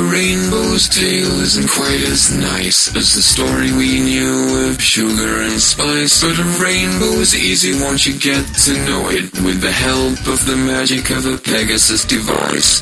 rainbow's tale isn't quite as nice as the story we knew of sugar and spice. But a rainbow is easy once you get to know it, with the help of the magic of a Pegasus device.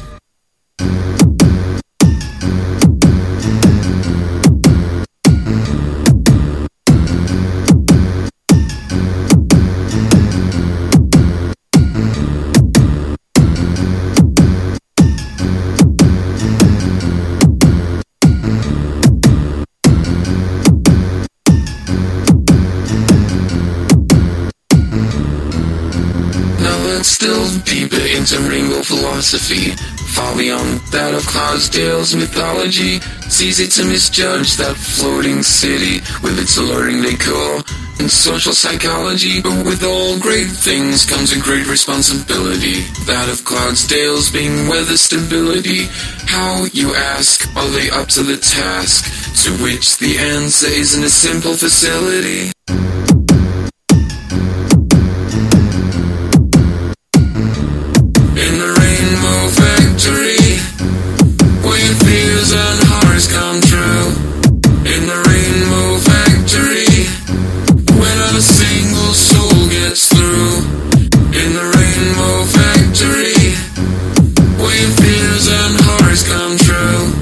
Let's delve deeper into rainbow philosophy, far beyond that of Cloudsdale's mythology. It's easy to misjudge that floating city with its alluring decor and social psychology, but with all great things comes a great responsibility, that of Cloudsdale's being weather stability. How, you ask, are they up to the task? To which the answer isn't a simple facility. In the rainbow factory, where your fears and horrors come true. In the rainbow factory, where not a single soul gets through. In the rainbow factory, where your fears and horrors come true.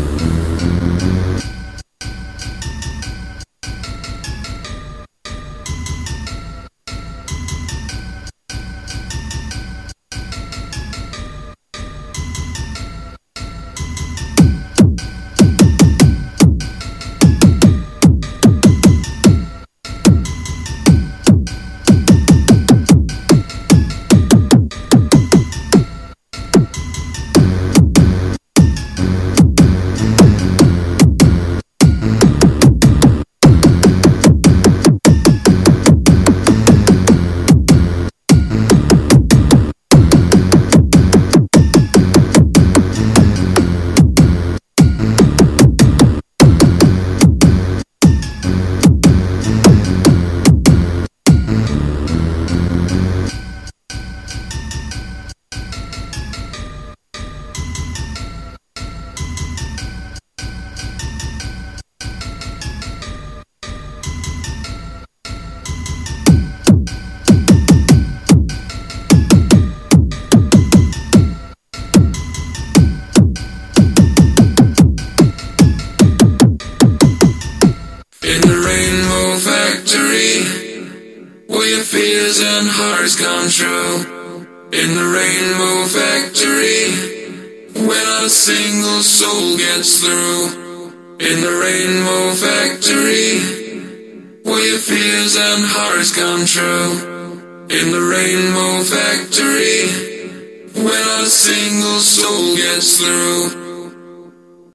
In the rainbow factory, where your fears and horrors come true. In the rainbow factory, where not a single soul gets through. In the rainbow factory, where your fears and horrors come true. In the rainbow factory, where not a single soul gets through.